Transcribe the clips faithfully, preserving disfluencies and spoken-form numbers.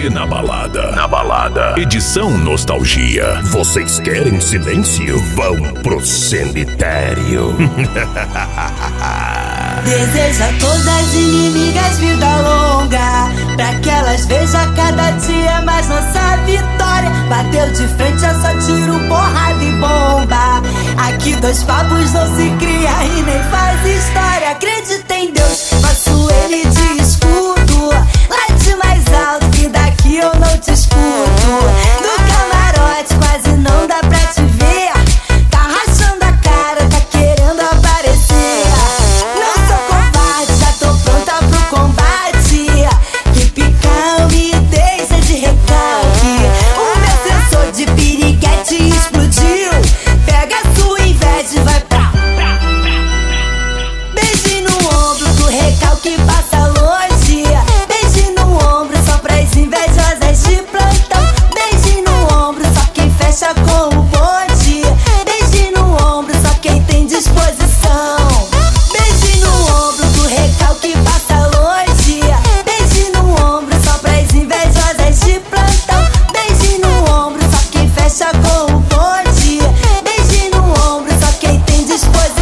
P na balada. Na balada. Edição Nostalgia. Vocês querem silêncio? Vão pro cemitério. Deseja a todas as inimigas vida longa, pra que elas vejam cada dia mais nossa vitória. Bateu de frente é só tiro, porrada e bomba. Aqui dois papos não se cria e nem faz história. Acredita em Deus, faço ele de escudo. Late mais alto que daqui eu não te escuto. Do camarote quase não dá pra te ver. Tá rachando a cara, tá querendo aparecer. Não sou covarde, já tô pronta pro combate. Que picão e deixa de recalque. O meu sensor de piriguete explodiu. Pega a sua inveja e vai pra. Beijo no ombro do recalque passa longe. Beijo no ombro só pras invejosas de plantão. Beijo no ombro só quem fecha com o bonde. Beijo no ombro só quem tem disposição. Beijo no ombro do recalque passa longe. Beijo no ombro só pras invejosas de plantão. Beijo no ombro só quem fecha com o bonde. Beijo no ombro só quem tem disposição.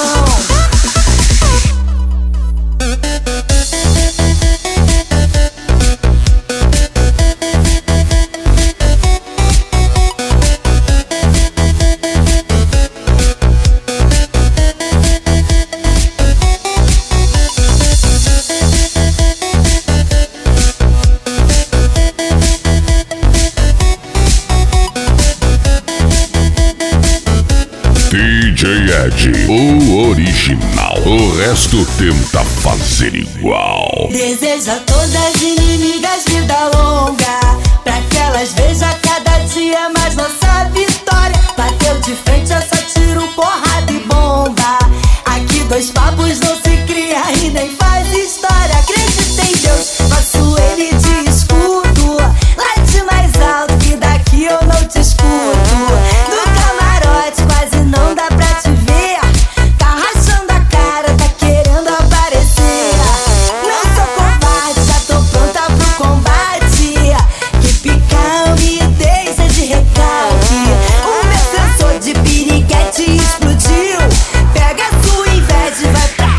D J Ed, o original. O resto tenta fazer igual. Deseja a todas as inimigas vida longa, pra que elas vejam cada dia mais nossa vitória. Bateu de frente é só tiro, porrada e bomba. Aqui dois papos não se cria e nem faz história. Acredita em Deus, faço ele de escudo. Late mais alto que daqui eu não te escuto. Do camarote quase não dá pra te ver. Tá rachando a cara, tá querendo aparecer. Não sou covarde, já tô pronta pro combate. Que picão e deixa de recalque. O meu sensor de piriguete explodiu. Pega a sua inveja e vai pra.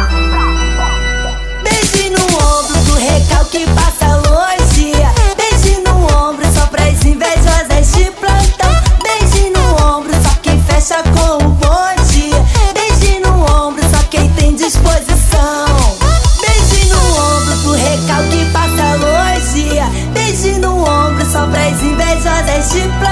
Beijo no ombro do recalque passa longe. Beijo no ombro só pras invejosas de plantão. Beijo no ombro só quem fecha com o bonde. Beijo no ombro só quem tem disposição. Beijo no ombro do recalque passa longe. Beijo no ombro só pras invejosas de plantão.